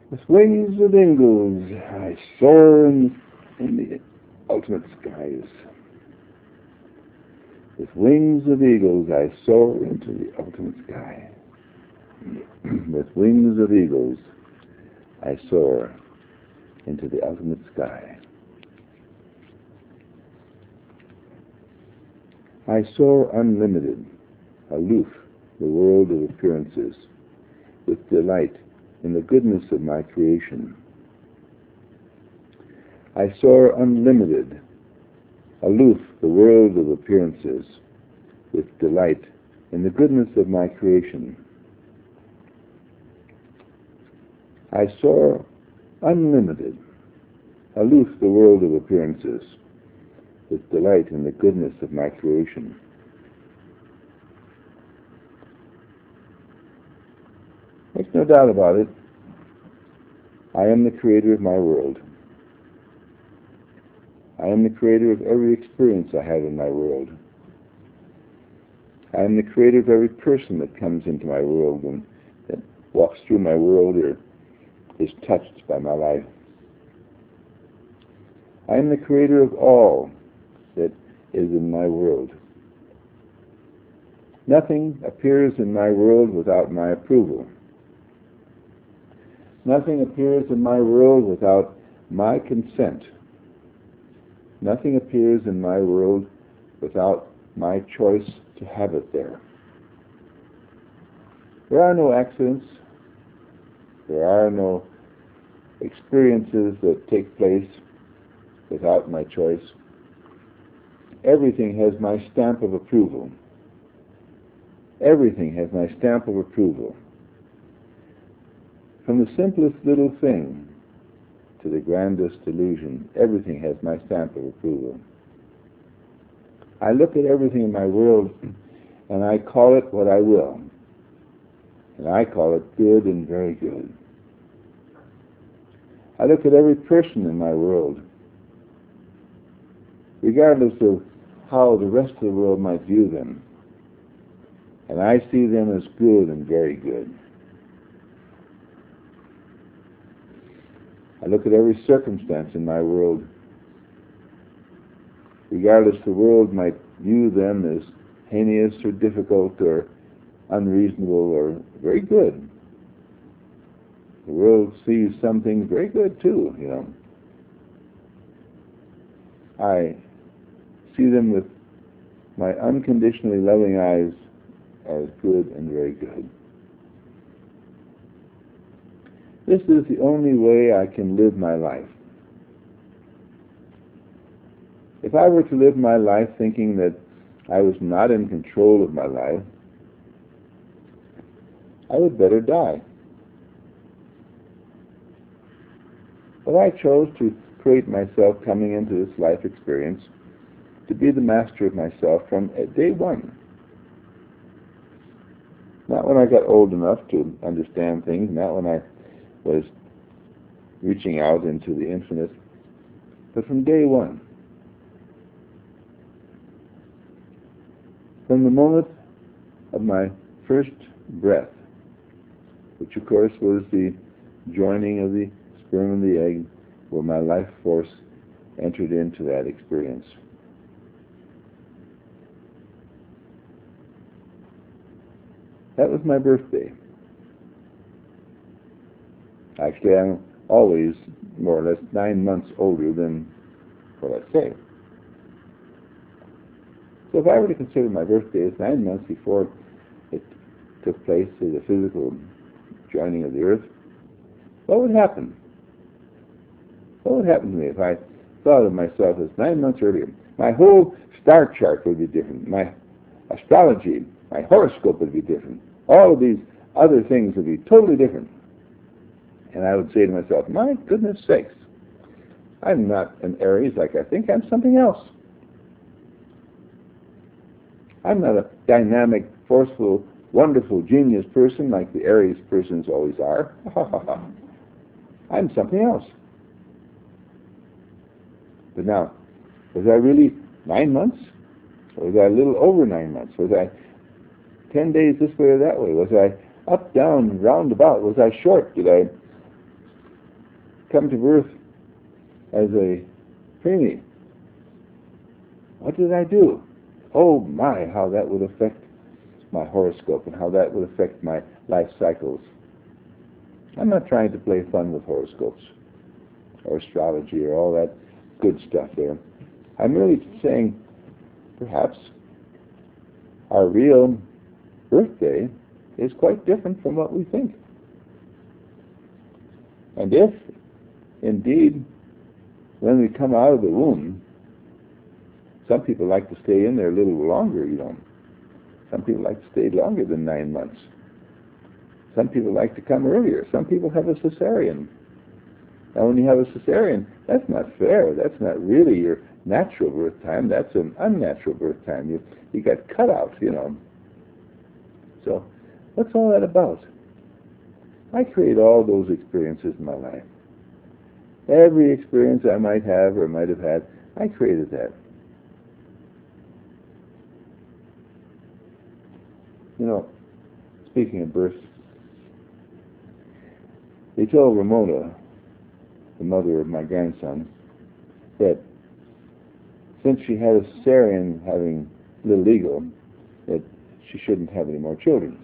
With wings of eagles, I soar in the ultimate skies. With wings of eagles, I soar into the ultimate sky. With wings of eagles, I soar into the ultimate sky. I soar unlimited, aloof the world of appearances, with delight in the goodness of my creation. I soar unlimited, aloof the world of appearances, with delight in the goodness of my creation. I soar unlimited, aloof the world of appearances, with delight in the goodness of my creation. There's no doubt about it. I am the creator of my world. I am the creator of every experience I have in my world. I am the creator of every person that comes into my world and that walks through my world or is touched by my life. I am the creator of all that is in my world. Nothing appears in my world without my approval. Nothing appears in my world without my consent. Nothing appears in my world without my choice to have it there. There are no accidents. There are no experiences that take place without my choice. Everything has my stamp of approval. Everything has my stamp of approval. From the simplest little thing to the grandest illusion, everything has my stamp of approval. I look at everything in my world and I call it what I will. And I call it good and very good. I look at every person in my world, regardless of how the rest of the world might view them, and I see them as good and very good. I look at every circumstance in my world, regardless the world might view them as heinous or difficult or unreasonable or very good. The world sees some things very good too, you know. I see them with my unconditionally loving eyes as good and very good. This is the only way I can live my life. If I were to live my life thinking that I was not in control of my life, I would better die. But I chose to create myself coming into this life experience to be the master of myself from day one. Not when I got old enough to understand things, not when I was reaching out into the infinite, but from day one. From the moment of my first breath, which of course was the joining of the sperm and the egg, where my life force entered into that experience. That was my birthday. Actually, I'm always more or less 9 months older than what I say. So if I were to consider my birthday as 9 months before it took place to the physical joining of the earth, what would happen? What would happen to me if I thought of myself as 9 months earlier? My whole star chart would be different. My astrology, my horoscope would be different. All of these other things would be totally different. And I would say to myself, my goodness sakes, I'm not an Aries like I think, I'm something else. I'm not a dynamic, forceful, wonderful, genius person like the Aries persons always are. I'm something else. But now, was I really 9 months? Or was I a little over 9 months? Was I 10 days this way or that way? Was I up, down, round about? Was I short? Did I come to birth as a preemie, what did I do? Oh my, how that would affect my horoscope and how that would affect my life cycles. I'm not trying to play fun with horoscopes or astrology or all that good stuff there. I'm merely saying perhaps our real birthday is quite different from what we think. And if, indeed, when we come out of the womb, some people like to stay in there a little longer, you know. Some people like to stay longer than 9 months. Some people like to come earlier. Some people have a cesarean. Now, when you have a cesarean, that's not fair. That's not really your natural birth time. That's an unnatural birth time. You got cut out, you know. So, what's all that about? I create all those experiences in my life. Every experience I might have or might have had, I created that. You know, speaking of birth, they told Ramona, the mother of my grandson, that since she had a cesarean having little ego, that she shouldn't have any more children.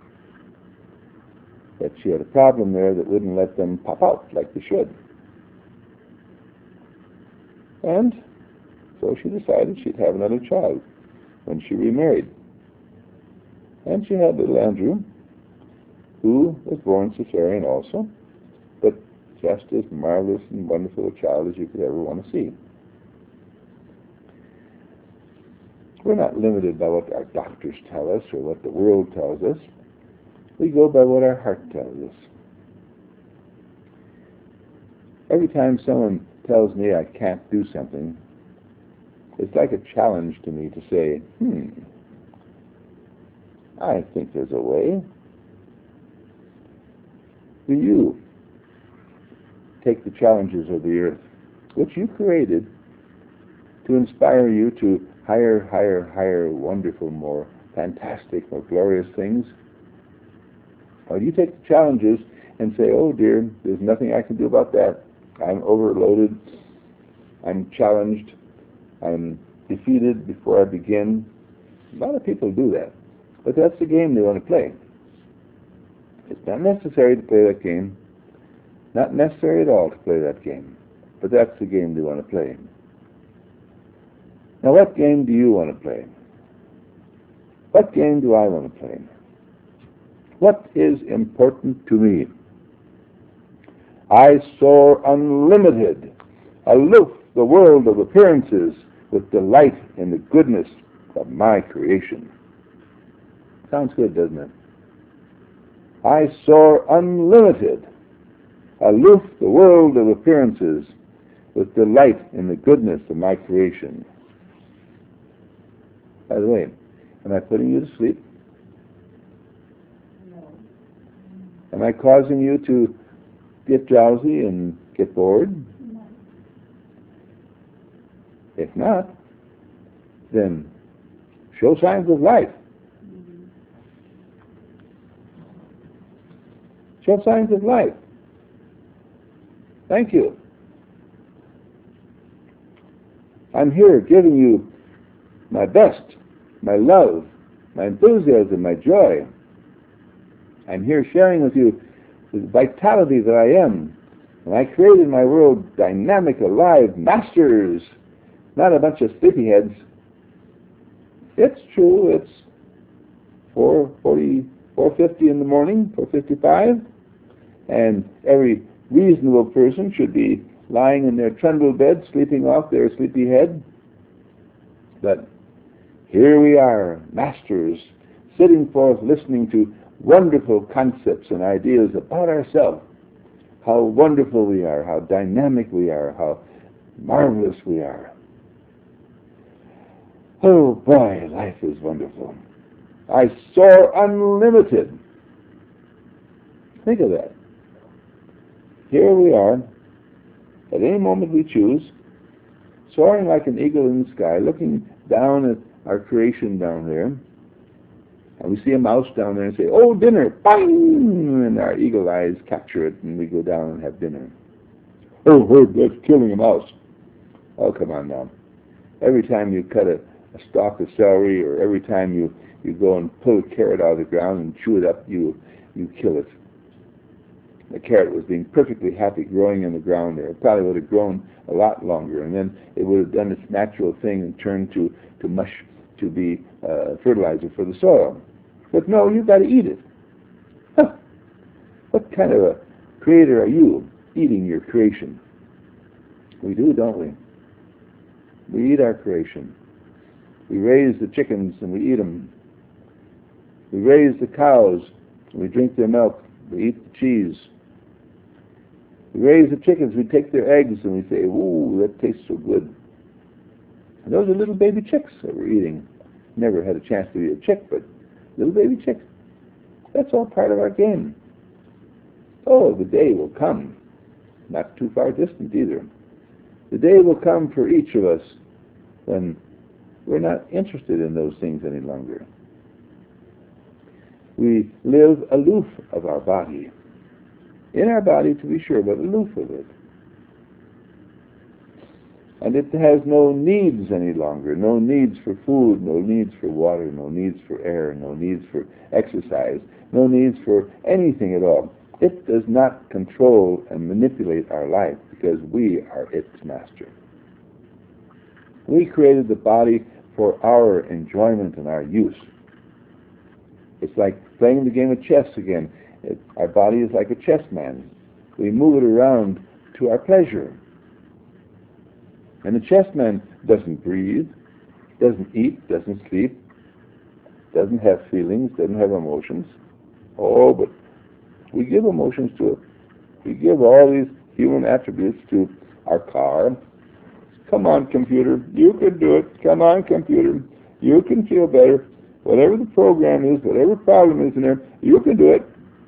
That she had a problem there that wouldn't let them pop out like they should. And so she decided she'd have another child when she remarried. And she had little Andrew, who was born cesarean also, but just as marvelous and wonderful a child as you could ever want to see. We're not limited by what our doctors tell us or what the world tells us. We go by what our heart tells us. Every time someone tells me I can't do something, it's like a challenge to me to say, I think there's a way. Do you take the challenges of the earth, which you created, to inspire you to higher, wonderful, more fantastic, more glorious things? Or do you take the challenges and say, oh dear, there's nothing I can do about that. I'm overloaded. I'm challenged. I'm defeated before I begin. A lot of people do that. But that's the game they want to play. It's not necessary to play that game. Not necessary at all to play that game. But that's the game they want to play. Now, what game do you want to play? What game do I want to play? What is important to me? I soar unlimited, aloof the world of appearances, with delight in the goodness of my creation. Sounds good, doesn't it? I soar unlimited, aloof the world of appearances, with delight in the goodness of my creation. By the way, am I putting you to sleep? No. Am I causing you to get drowsy and get bored? No. If not, then show signs of life. Show signs of life. Thank you. I'm here giving you my best, my love, my enthusiasm, my joy. I'm here sharing with you the vitality that I am. And I created my world dynamic, alive, masters, not a bunch of sleepyheads. It's true, it's 4:50 in the morning, 4:55, and every reasonable person should be lying in their trundle bed, sleeping off their sleepy head. But here we are, masters, sitting forth listening to wonderful concepts and ideas about ourselves. How wonderful we are, how dynamic we are, how marvelous we are. Oh boy, life is wonderful. I soar unlimited. Think of that. Here we are, at any moment we choose, soaring like an eagle in the sky, looking down at our creation down there, and we see a mouse down there and say, oh, dinner, bang! And our eagle eyes capture it, and we go down and have dinner. oh, that's killing a mouse. Oh, come on now. Every time you cut a stalk of celery, or every time you go and pull a carrot out of the ground and chew it up, you kill it. The carrot was being perfectly happy growing in the ground there. It probably would have grown a lot longer, and then it would have done its natural thing and turned to mush, to be fertilizer for the soil. But no, you've got to eat it. Huh. What kind of a creator are you, eating your creation? We do, don't we? We eat our creation. We raise the chickens and we eat them. We raise the cows and we drink their milk. We eat the cheese. We raise the chickens, we take their eggs and we say, ooh, that tastes so good. And those are little baby chicks that we're eating. Never had a chance to eat a chick, but little baby chicks. That's all part of our game. Oh, the day will come, not too far distant either. The day will come for each of us when we're not interested in those things any longer. We live aloof of our body. In our body, to be sure, but aloof of it. And it has no needs any longer, no needs for food, no needs for water, no needs for air, no needs for exercise, no needs for anything at all. It does not control and manipulate our life because we are its master. We created the body for our enjoyment and our use. It's like playing the game of chess again. Our body is like a chess man. We move it around to our pleasure. And the chess man doesn't breathe, doesn't eat, doesn't sleep, doesn't have feelings, doesn't have emotions. Oh, but we give emotions to it. We give all these human attributes to our car. Come on, computer, you can do it. Come on, computer, you can feel better. Whatever the program is, whatever problem is in there, you can do it.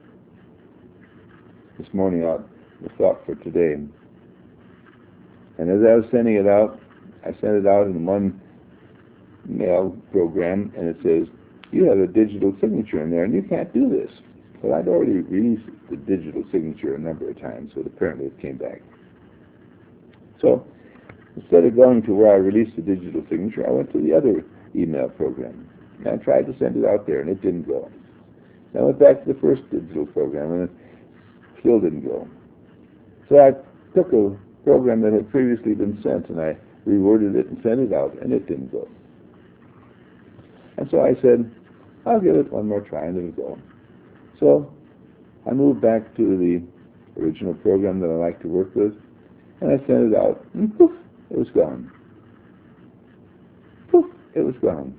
This morning out, the thought for today. And as I was sending it out, I sent it out in one mail program, and it says, you have a digital signature in there, and you can't do this. Well, I'd already released the digital signature a number of times, so apparently it came back. So instead of going to where I released the digital signature, I went to the other email program. And I tried to send it out there, and it didn't go. I went back to the first digital program, and it still didn't go. So I took a program that had previously been sent, and I reworded it and sent it out, and it didn't go. And so I said, I'll give it one more try, and it'll go. So I moved back to the original program that I like to work with, and I sent it out, and poof, it was gone. Poof, it was gone.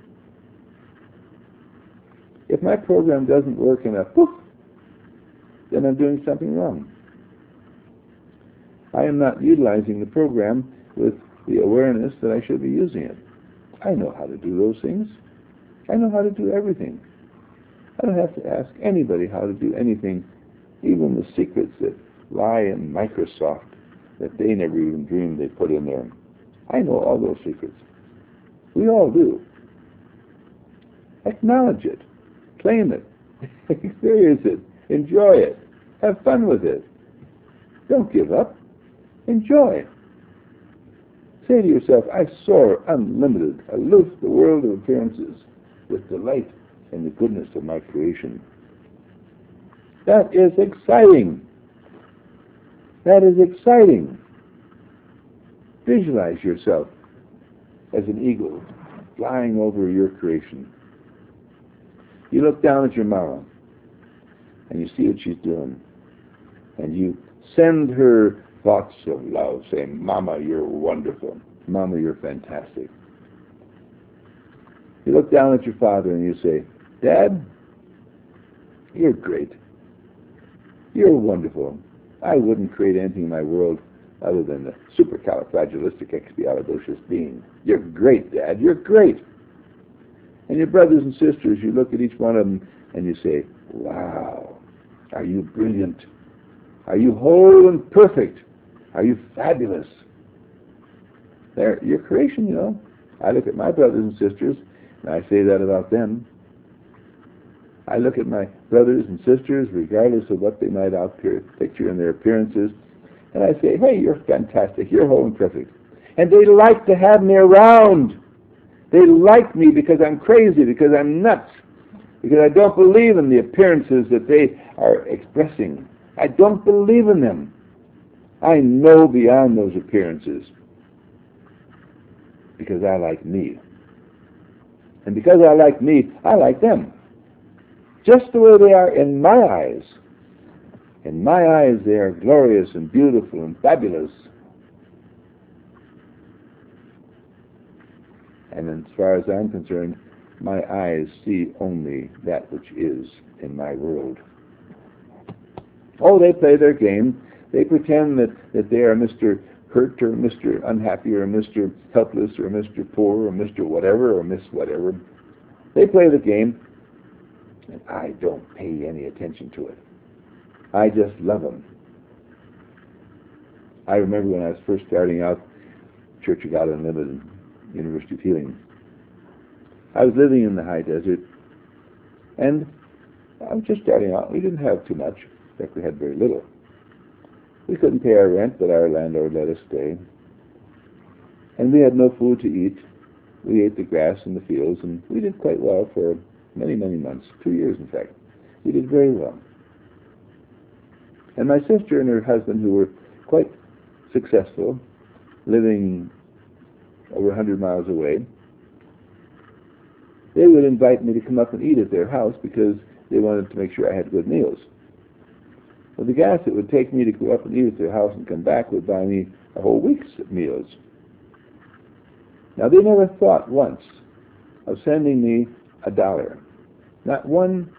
If my program doesn't work in a poof, then I'm doing something wrong. I am not utilizing the program with the awareness that I should be using it. I know how to do those things. I know how to do everything. I don't have to ask anybody how to do anything, even the secrets that lie in Microsoft that they never even dreamed they put in there. I know all those secrets. We all do. Acknowledge it. Claim it. Experience it. Enjoy it. Have fun with it. Don't give up. Enjoy. Say to yourself, I soar unlimited, aloof the world of appearances, with delight in the goodness of my creation. That is exciting. That is exciting. Visualize yourself as an eagle flying over your creation. You look down at your mama, and you see what she's doing, and you send her thoughts of love, saying, Mama, you're wonderful. Mama, you're fantastic. You look down at your father and you say, Dad, you're great. You're wonderful. I wouldn't create anything in my world other than the supercalifragilisticexpialidocious being. You're great, Dad. You're great. And your brothers and sisters, you look at each one of them and you say, wow, are you brilliant? Are you whole and perfect? Are you fabulous? They're your creation, you know. I look at my brothers and sisters and I say that about them. I look at my brothers and sisters, regardless of what they might picture in their appearances, And I say, hey, you're fantastic. You're whole and perfect. And they like to have me around. They like me because I'm crazy, because I'm nuts, because I don't believe in the appearances that they are expressing. I don't believe in them. I know beyond those appearances because I like me. And because I like me, I like them. Just the way they are in my eyes. In my eyes, they are glorious and beautiful and fabulous. And as far as I'm concerned, my eyes see only that which is in my world. Oh, they play their game. They pretend that they are Mr. Hurt or Mr. Unhappy or Mr. Helpless or Mr. Poor or Mr. Whatever or Miss Whatever. They play the game, and I don't pay any attention to it. I just love them. I remember when I was first starting out, Church of God Unlimited, University of Healing. I was living in the high desert, and I was just starting out. We didn't have too much. In fact, we had very little. We couldn't pay our rent, but our landlord let us stay. And we had no food to eat. We ate the grass in the fields, and we did quite well for many, many months, 2 years in fact. We did very well. And my sister and her husband, who were quite successful, living over 100 miles away, they would invite me to come up and eat at their house because they wanted to make sure I had good meals. Well, the gas it would take me to go up and eat at their house and come back would buy me a whole week's meals. Now, they never thought once of sending me $1, not $1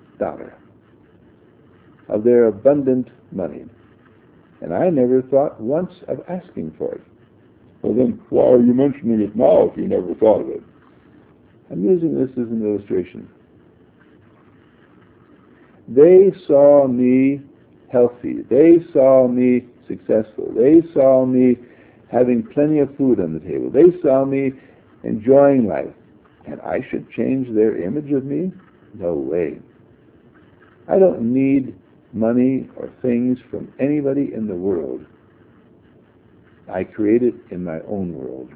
of their abundant money. And I never thought once of asking for it. Well, then, why are you mentioning it now if you never thought of it? I'm using this as an illustration. They saw me healthy. They saw me successful. They saw me having plenty of food on the table. They saw me enjoying life. And I should change their image of me? No way. I don't need money or things from anybody in the world. I create it in my own world.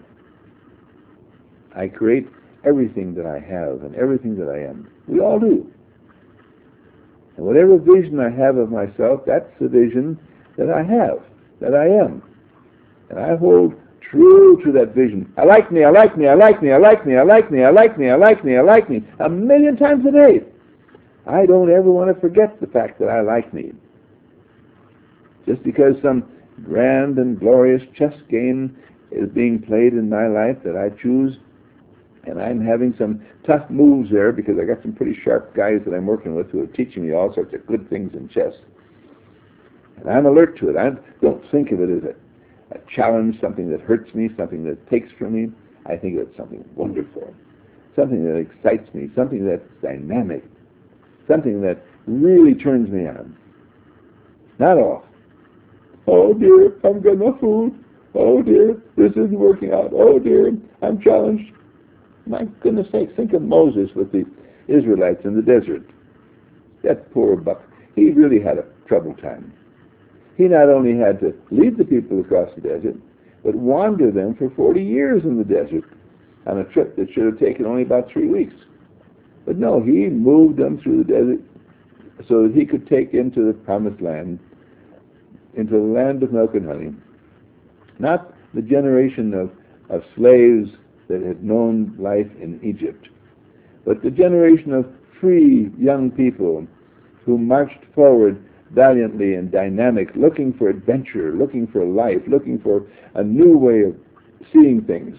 I create everything that I have and everything that I am. We all do. And whatever vision I have of myself, that's the vision that I have, that I am. And I hold true to that vision. I like me, I like me, I like me, I like me, I like me, I like me, I like me, I like me, 1,000,000 times a day. I don't ever want to forget the fact that I like me. Just because some grand and glorious chess game is being played in my life that I choose, and I'm having some tough moves there because I got some pretty sharp guys that I'm working with who are teaching me all sorts of good things in chess. And I'm alert to it. I don't think of it as a challenge, something that hurts me, something that takes from me. I think of it as something wonderful, something that excites me, something that's dynamic, something that really turns me on. Not off. Oh dear, I haven't got enough food. Oh dear, this isn't working out. Oh dear, I'm challenged. My goodness sakes, think of Moses with the Israelites in the desert. That poor buck, he really had a troubled time. He not only had to lead the people across the desert, but wander them for 40 years in the desert on a trip that should have taken only about 3 weeks. But no, he moved them through the desert so that he could take into the promised land, into the land of milk and honey. Not the generation of slaves that had known life in Egypt, but the generation of free young people who marched forward valiantly and dynamic, looking for adventure, looking for life, looking for a new way of seeing things.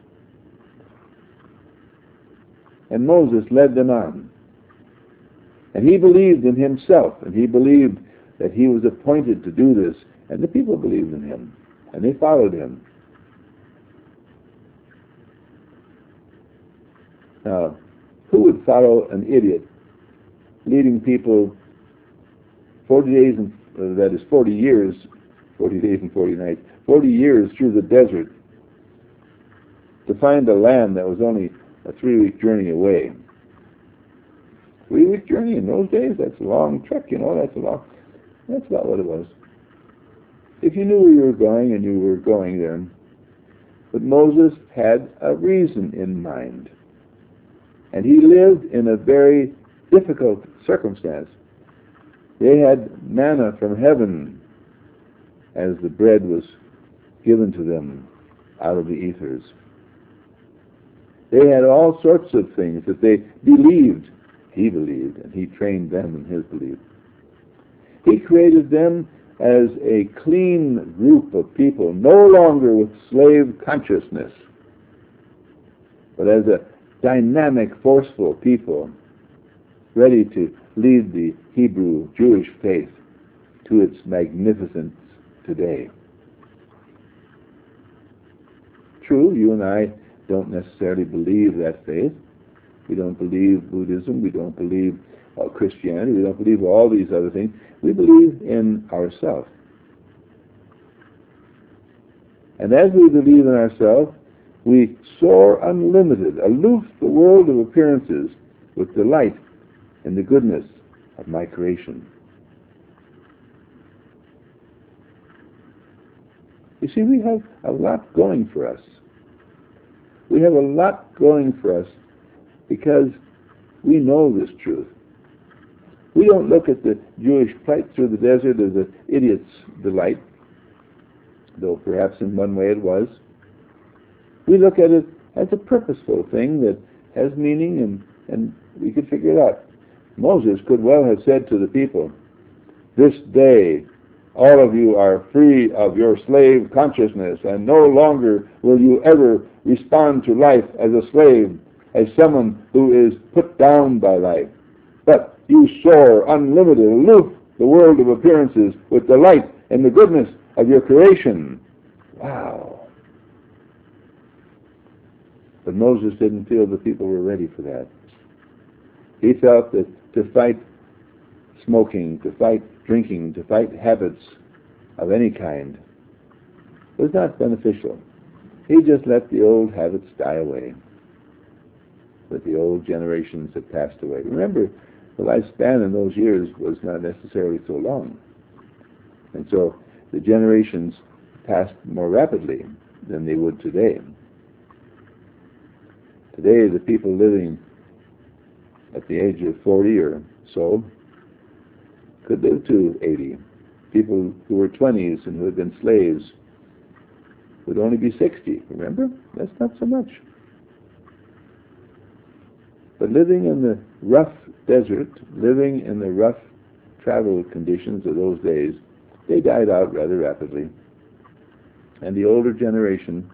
And Moses led them on. And he believed in himself, and he believed that he was appointed to do this, and the people believed in him, and they followed him. Now, who would follow an idiot leading people 40 days, and that is 40 years, 40 days and 40 nights, 40 years through the desert to find a land that was only a 3-week journey away? 3-week journey in those days, that's a long trek, that's about what it was. if you knew where you were going and you were going there. But Moses had a reason in mind. And he lived in a very difficult circumstance. They had manna from heaven as the bread was given to them out of the ethers. They had all sorts of things that they believed. He believed, and he trained them in his belief. He created them as a clean group of people, no longer with slave consciousness, but as a dynamic, forceful people, ready to lead the Hebrew Jewish faith to its magnificence today. True, you and I don't necessarily believe that faith. We don't believe Buddhism. We don't believe Christianity. We don't believe all these other things. We believe in ourselves. And as we believe in ourselves, we soar unlimited, aloof the world of appearances with delight in the goodness of my creation. You see, we have a lot going for us. We have a lot going for us because we know this truth. We don't look at the Jewish plight through the desert as an idiot's delight, though perhaps in one way it was. We look at it as a purposeful thing that has meaning, and we could figure it out. Moses could well have said to the people, "This day all of you are free of your slave consciousness, and no longer will you ever respond to life as a slave, as someone who is put down by life. But you soar unlimited, aloof the world of appearances with delight in the goodness of your creation." Wow. But Moses didn't feel the people were ready for that. He felt that to fight smoking, to fight drinking, to fight habits of any kind was not beneficial. He just let the old habits die away. But the old generations had passed away. Remember, the lifespan in those years was not necessarily so long. And so the generations passed more rapidly than they would today. Today, the people living at the age of 40 or so could live to 80. People who were 20s and who had been slaves would only be 60. Remember? That's not so much. But living in the rough desert, living in the rough travel conditions of those days, they died out rather rapidly. And the older generation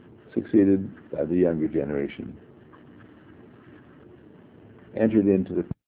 succeeded by the younger generation, entered into the